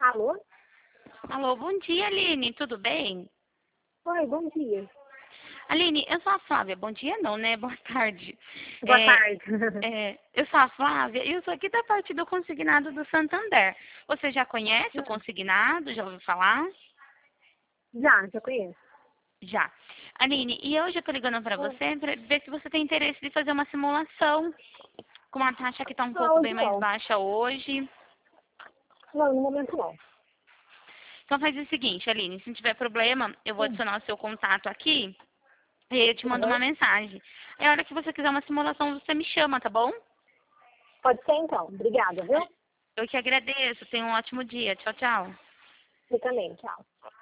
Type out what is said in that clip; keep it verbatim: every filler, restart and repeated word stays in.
Alô? Alô, bom dia, Aline, tudo bem? Oi, bom dia. Aline, eu sou a Flávia. Bom dia não, né? Boa tarde. Boa É, tarde. é, eu sou a Flávia e eu sou aqui da parte do consignado do Santander. Você já conhece o consignado? Já ouviu falar? Já, já conheço. Já. Aline, e hoje eu tô ligando para você para ver se você tem interesse de fazer uma simulação com uma taxa que está um Não, pouco hoje bem mais não. baixa hoje. Não, no momento não. Então faz o seguinte, Aline, se não tiver problema, eu vou Hum, adicionar o seu contato aqui e aí eu te mando uma uhum. mensagem. Aí a hora que você quiser uma simulação, você me chama, tá bom? Pode ser então. Obrigada, viu? Eu que agradeço. Tenha um ótimo dia. Tchau, tchau. Você também, tchau.